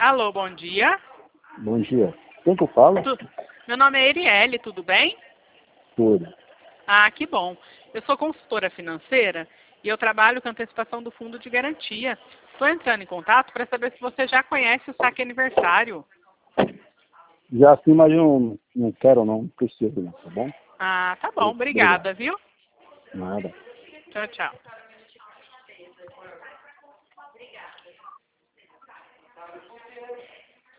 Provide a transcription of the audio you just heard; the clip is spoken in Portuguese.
Alô, bom dia. Bom dia. Quem que eu falo? Meu nome é Erielle, tudo bem? Tudo. Ah, que bom. Eu sou consultora financeira e eu trabalho com antecipação do fundo de garantia. Estou entrando em contato para saber se você já conhece o saque aniversário. Já sim, mas eu não quero não, preciso não, tá bom? Ah, tá bom. Obrigada, viu? Nada. Tchau, tchau.